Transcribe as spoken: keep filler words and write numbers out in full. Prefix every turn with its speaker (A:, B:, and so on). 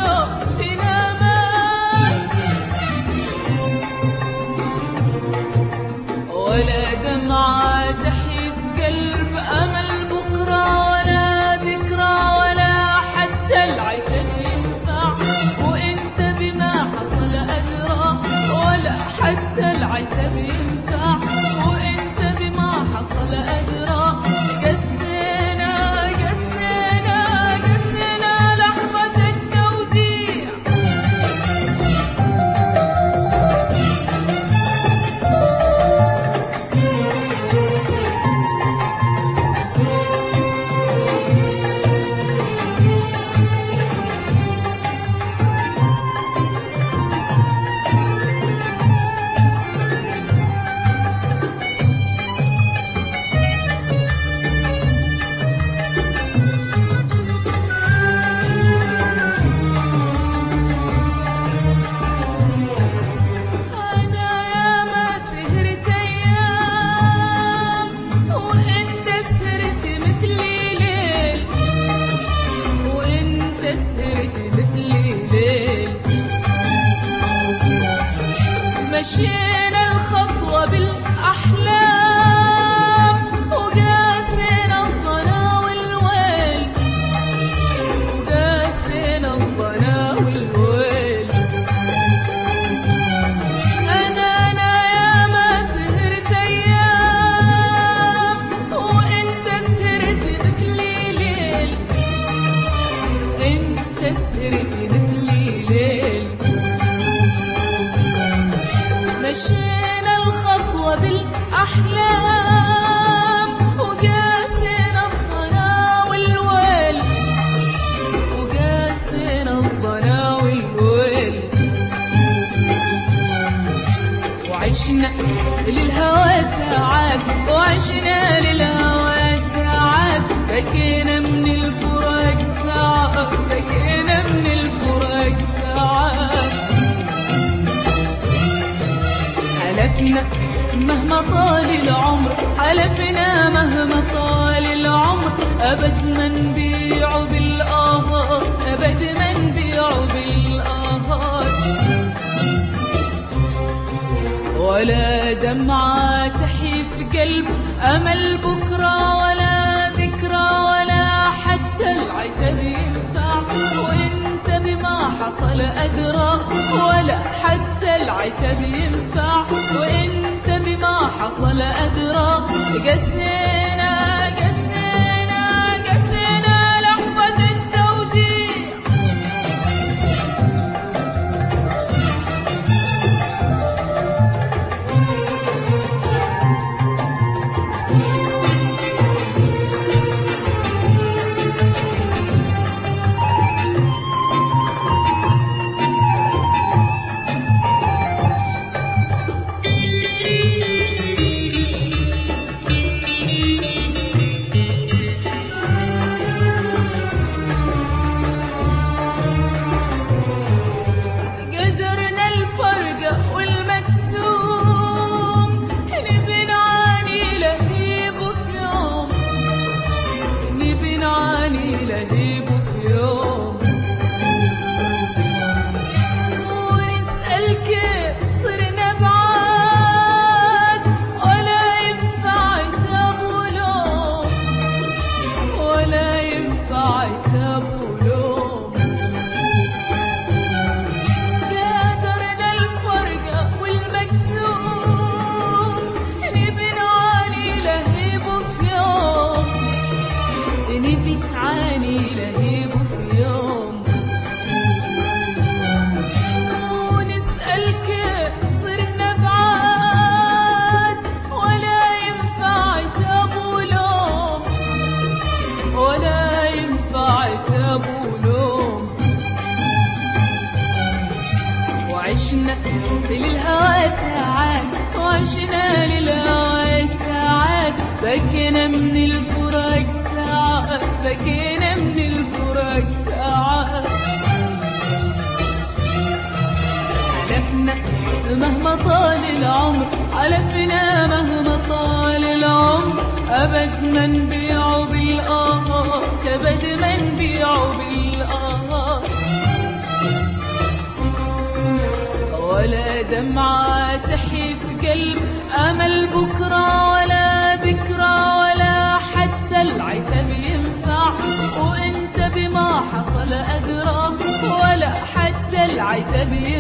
A: شوق فينا مات، ولا دمعة تحيي في قلب أمل بكرة، ولا ذكرى ولا حتى العتاب ينفع، وانت بما حصل أدرى، ولا حتى العتاب ينفع، وانت بما حصل أدرى. قسينا قسينا قسينا لحظة التوديع، مشينا الخطوة بالأحلام، وقاسينا الضنا والويل، وقاسينا الضنا والويل. أنا أنا يا ما سهرت أيام، وأنت سهرت مثلي ليل، أنت سهرت مثلي ليل. مشينا الخطوة بالأحلام، وقاسينا الضنا والويل، وقاسينا الضنا والويل. وعشنا للهوى ساعات، وعشنا للهوى ساعات، بكينا من الفراق ساعات، بكينا من الفراق ساعات. حلفنا مهما طال العمر، حلفنا مهما طال العمر، أبد ما نبيع بالآهات، أبد ما نبيع بالآهات. ولا دمعة تحيي في قلب أمل بكرة، ولا ذكرى ولا حتى العتاب ينفع، وانت بما حصل أدرى، ولا حتى العتاب ينفع، وانت بما حصل أدرى. قسينا قسينا قسينا لحظة التوديع، لهيب في يوم. ونسأل كيف صرنا بعاد، ولا ينفع عتاب ولوم، ولا ينفع عتاب ولوم. قدرنا الفرقة والمقسوم، نبي نعاني لهيب في يوم، نبي نعاني لهيب في يوم. ونسأل كيف صرنا بعاد، ولا ينفع عتاب ولوم، ولا ينفع عتاب ولوم. وعشنا للهوى ساعات، وعشنا للهوى ساعات، بكينا من الفراق ساعات، بكينا من الفراق ساعات. حلفنا مهما طال العمر، حلفنا مهما طال العمر، أبد ما نبيع بالآهات، أبد ما نبيع بالآهات. ولا دمعة تحيي في قلب أمل بكرة، ولا ذكرى ولا حتى العتب ينفع، وانت بما حصل أدرى ولا حتى العتب ينفع.